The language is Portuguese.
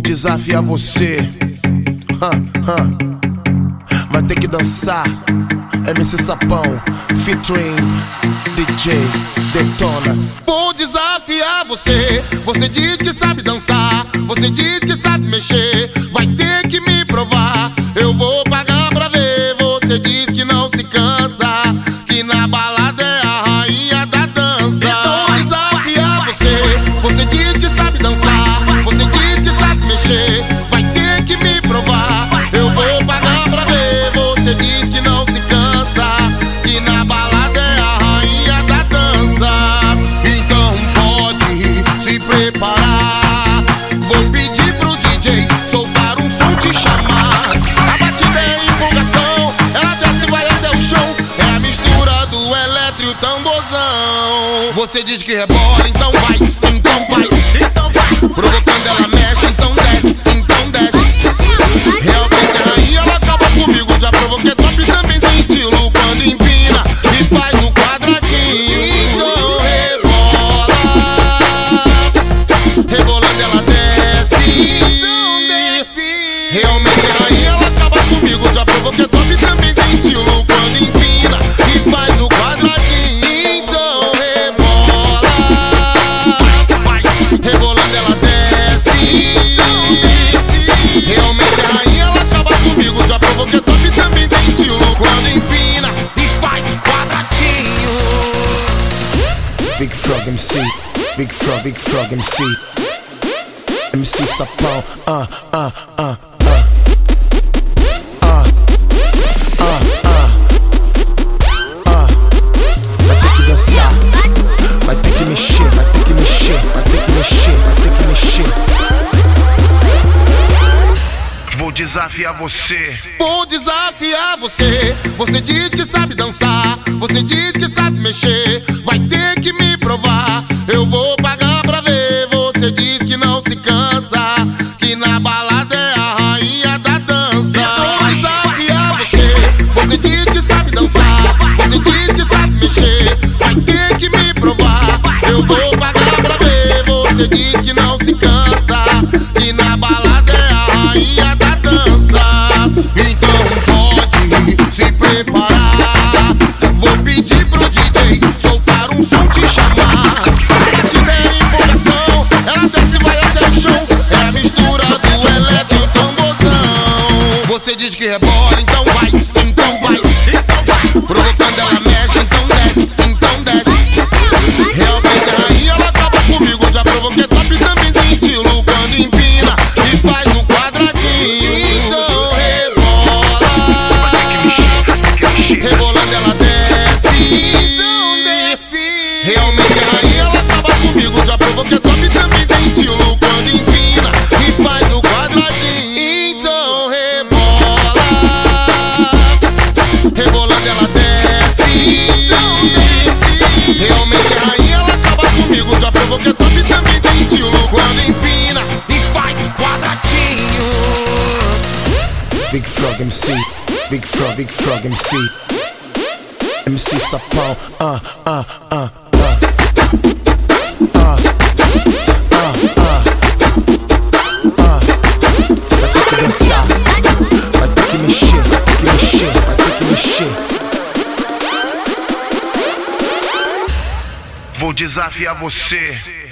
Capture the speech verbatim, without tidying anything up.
desafiar você. Huh, huh. Vai ter que dançar. M C Sapão featuring D J Detona. Vou desafiar você. Você diz que sabe dançar, você diz que sabe mexer. Vai ter que me provar. Eu vou pagar pra ver. Você diz que não se cansa, que na balada é a rainha da dança. Vou desafiar você. Você diz que sabe dançar, você diz que sabe mexer. Vai ter que me provar. Eu vou pagar pra ver. Você diz que não se cansa, que na balada é a rainha da dança. Então pode se preparar. Vou pedir pro D J soltar um som, te chamar. A batida é empolgação, ela desce e vai até o chão. É a mistura do eletro e o tamborzão. Você diz que rebola, então vai, então vai, então vai. Provocando ela mexe, então desce, então desce. Realmente a rainha, ela acaba comigo. Já provoquei top, também tem estilo quando empina e faz o quadradinho. Então rebola, rebolando ela desce, então desce. Realmente a rainha, ela acaba comigo. Já provoquei top, também tem estilo quando empina e faz o quadradinho. Então rebola, rebolando ela desce, então desce. Realmente a rainha, ela acaba comigo. Já provoquei top, também tem estilo quando empina e faz quadradinho. Big Frog M C, Big Frog, Big Frog M C, M C Sapão, ah, ah, ah, ah, ah, ah, ah, ah. Vai ter que dançar, vai ter que mexer, vai ter que mexer, vai ter que mexer, vai ter que mexer. Vou desafiar você. Vou desafiar você. Você diz que sabe dançar, você diz que sabe mexer. Vai ter que me provar. Eu vou pagar pra ver. Você diz que não se cansa, que na balada é a rainha da dança. Vou desafiar você. Você diz que sabe dançar, você diz que sabe mexer. Vai ter que me provar. Eu vou pagar pra ver. Você diz que não se cansa, que na balada é a rainha da dança. Então pode se preparar. Vou pedir pro D J soltar um som, te chamar. A batida é empolgação, ela desce e vai até o chão. É a mistura do eletro e o tamborzão. Você diz que rebola, então vai, então vai, então vai. Provocando ela mexe, então desce, então desce. Realmente a rainha, ela acaba comigo. Já provoquei top, também tem estilo quando empina e faz o quadradinho. Então rebola, rebolando ela desce, então desce. Realmente a rainha, ela acaba comigo. Já provoquei top, também tem estilo quando empina e faz o quadradinho. Então rebola, rebolando ela desce, então desce. Realmente a rainha, ela acaba comigo. Já provoquei top, também tem estilo quando empina e faz quadradinho. Big Frog M C, Big Frog, Big Frog M C, M C Sapão, ah, ah, ah, ah, ah, ah, ah, ah. Vai ter que dançar, vai ter que mexer, vai ter que mexer, vai ter que mexer. Vou desafiar você.